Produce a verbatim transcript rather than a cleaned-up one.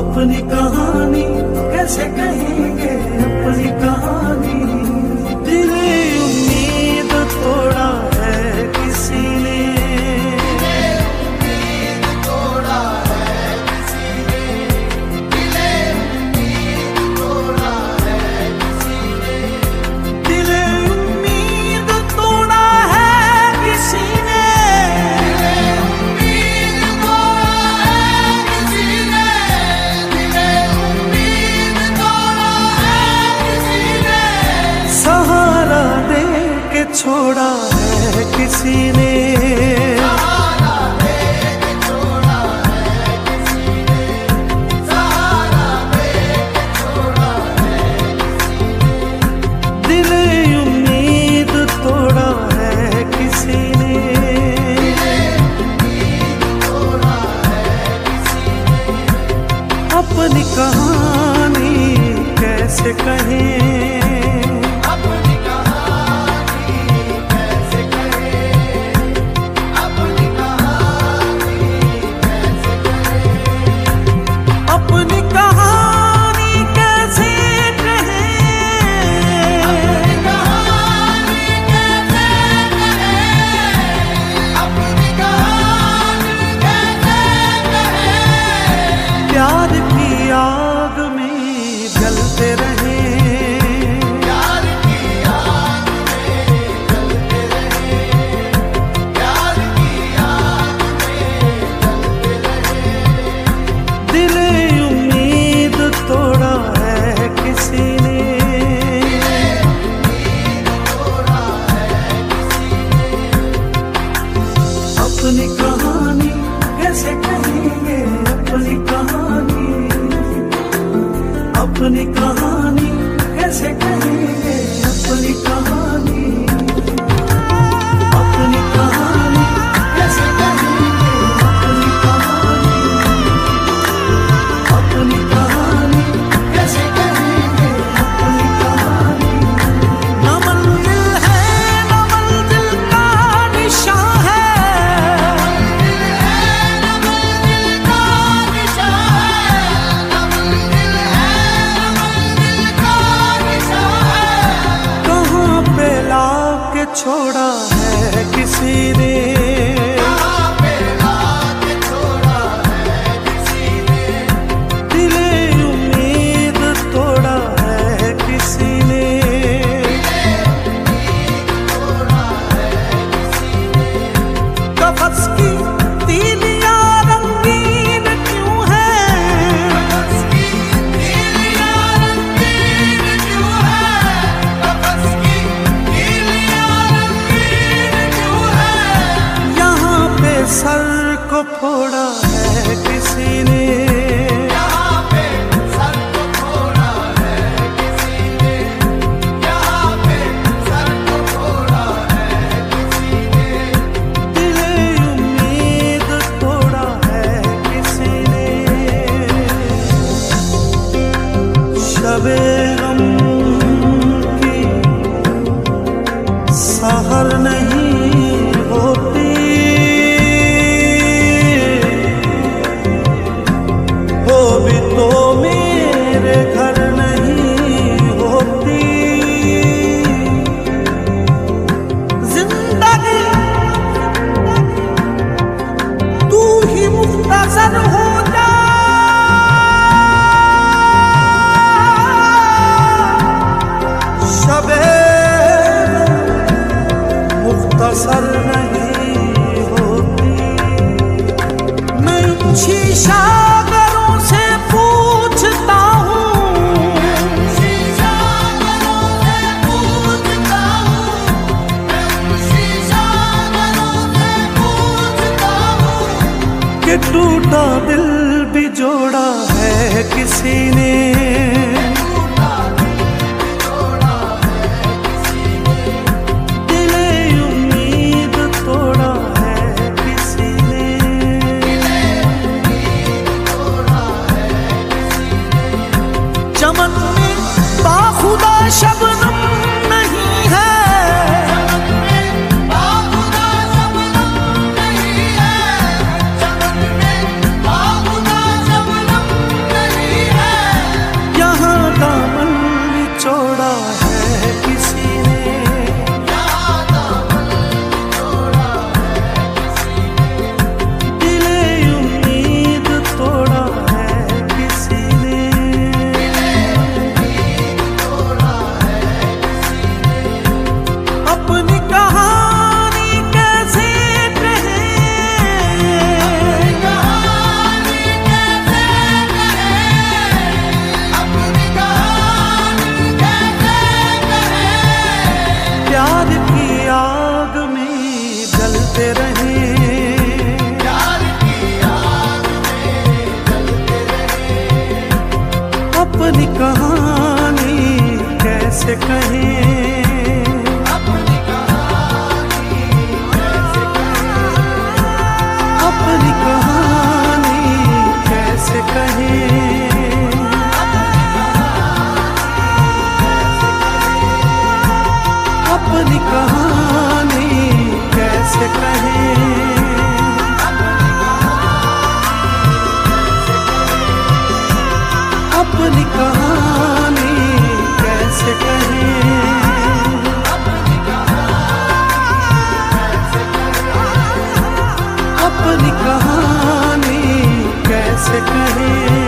अपनी कहानी कैसे कहेंगे अपनी कहानी। दिल उम्मीद तोड़ा है किसी ने, उम्मीद तोड़ा है किसी ने, दिल उम्मीद तोड़ा है किसी ने, दिल उम्मीद तोड़ा है किसी ने, दिल उम्मीद तोड़ा है किसी ने, दिल उम्मीद तोड़ा है किसी ने, सहारा दे के छोड़ा है किसी ने, सहारा दे के छोड़ा है किसी ने, सहारा दे के छोड़ा है किसी ने, दिल उम्मीद तोड़ा है किसी ने। उम्मीद तोड़ा है किसी ने, अपनी कहानी कैसे कहें, अपनी कहानी कैसे कहें, अपनी कहानी कैसे कहें, अपनी कहानी कैसे कहें, अपनी कहानी कैसे कहें, अपनी कहानी कैसे कहें, प्यार की आग में जलते रहे, प्यार की आग में जलते रहे, प्यार की आग में जलते रहे, दिल उम्मीद तोड़ा है किसी ने, उम्मीद तोड़ा है किसी ने, अपनी कहानी कैसे कहेंगे अपनी कहानी, अपनी कहानी कैसे कहेंगे अपनी कहानी, अपनी कहानी कैसे कहेंगे अपनी कहानी, अपनी कहानी कैसे कहेंगे अपनी कहानी। न मंजिल है न मंजिल का निशान है, दिल है न मंजिल का निशान है, न मंजिल है न मंजिल का निशान है, कहाँ पे लाके छोड़ा है किसी ने, कहाँ पे लाके छोड़ा है किसी ने, दिल उम्मीद तोड़ा है किसी ने, तोड़ा है किसी ने, कफस की तीलियां रंगीन क्यों है, कफस की तीलियां रंगीन क्यों है, कफस की तीलियां रंगीन क्यों है, यहाँ पे सर को फोड़ा है किसी ने, यहाँ पे सर को फोड़ा है किसी ने, यहाँ पे सर को फोड़ा है किसी ने, दिल उम्मीद तोड़ा है किसी ने। शबे गम की सहर नहीं होती, हो भी तो मेरे घर नहीं होती, जिंदगी तू ही मुख्तसर हो जा, शबे मुख्तसर नहीं होती। मैं शीशागरों से पूछता हूँ, शीशागरों से पूछता हूँ, मैं शीशागरों से पूछता हूँ, कि टूटा दिल भी जोड़ा है किसी ने, टूटा दिल तोड़ा है किसी ने, दिल उम्मीद तोड़ा है किसी ने, उम्मीद तोड़ा है किसी ने, चमन में बाखुदा शबनम नहीं है, चमन में बाखुदा शबनम नहीं है, चमन में बाखुदा शबनम नहीं कैसे कहें, अपनी कहानी कैसे कहें, अपनी कहानी कैसे कहें, अपनी कहानी कैसे कहें, अपनी कहानी कैसे कहें, अपनी कहानी कैसे कहें।